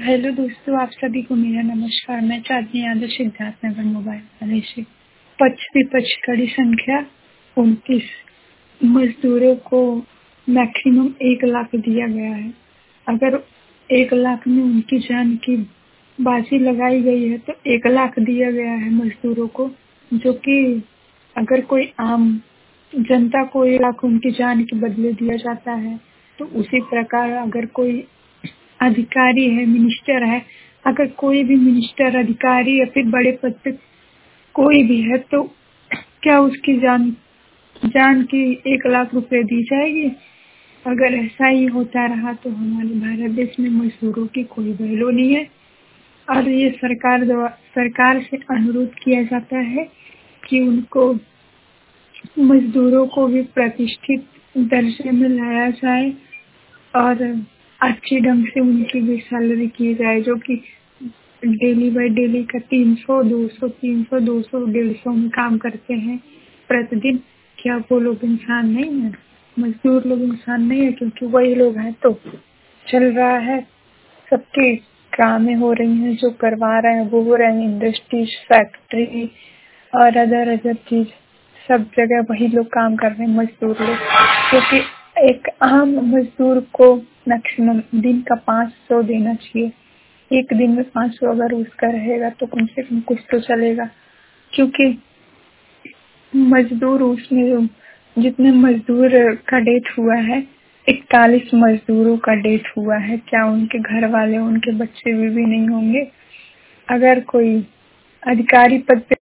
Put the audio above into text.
Hello दोस्तों, आप सभी को मेरा नमस्कार। मैं चांदनी यादव, सिद्धार्थ नगर मोबाइल वाले से। पक्ष विपक्ष कड़ी संख्या 29 मजदूरों को मैक्सिमम 1 लाख दिया गया है। अगर 1 लाख में उनकी जान की बाजी लगाई गई है तो 1 लाख दिया गया है मजदूरों को, जो कि अगर कोई आम जनता को 1 लाख उनकी जान के बदले दिया जाता है, तो उसी प्रकार अगर कोई अधिकारी है, मिनिस्टर है, अगर कोई भी मिनिस्टर, अधिकारी या फिर बड़े पद पे कोई भी है, तो क्या उसकी जान जान की 1 लाख रुपए दी जाएगी? अगर ऐसा ही होता रहा तो हमारे भारत देश में मजदूरों की कोई वैल्यू नहीं है। और ये सरकार से अनुरोध किया जाता है कि उनको मजदूरों को भी प्रतिष्ठित दर्जे में लाया जाए और अच्छी ढंग से उनकी भी सैलरी की जाए, जो कि डेली बाय डेली का 300, 200, 300, 200, 150 में काम करते हैं प्रतिदिन। क्या वो लोग इंसान नहीं है? मजदूर लोग इंसान नहीं है? क्योंकि वही लोग हैं तो चल रहा है, सबके कामें हो रही हैं, जो करवा रहे हैं वो हो रहे हैं। इंडस्ट्रीज, फैक्ट्री और अदर चीज, सब जगह वही लोग काम कर रहे हैं, मजदूर लोग। क्योंकि एक आम मजदूर को मैक्सिमम दिन का 500 देना चाहिए। एक दिन में 500 अगर उसका रहेगा तो कम से कम कुछ तो चलेगा। क्योंकि मजदूर, उसमें जितने मजदूर का डेथ हुआ है, 41 मजदूरों का डेथ हुआ है। क्या उनके घर वाले, उनके बच्चे भी नहीं होंगे? अगर कोई अधिकारी पद पे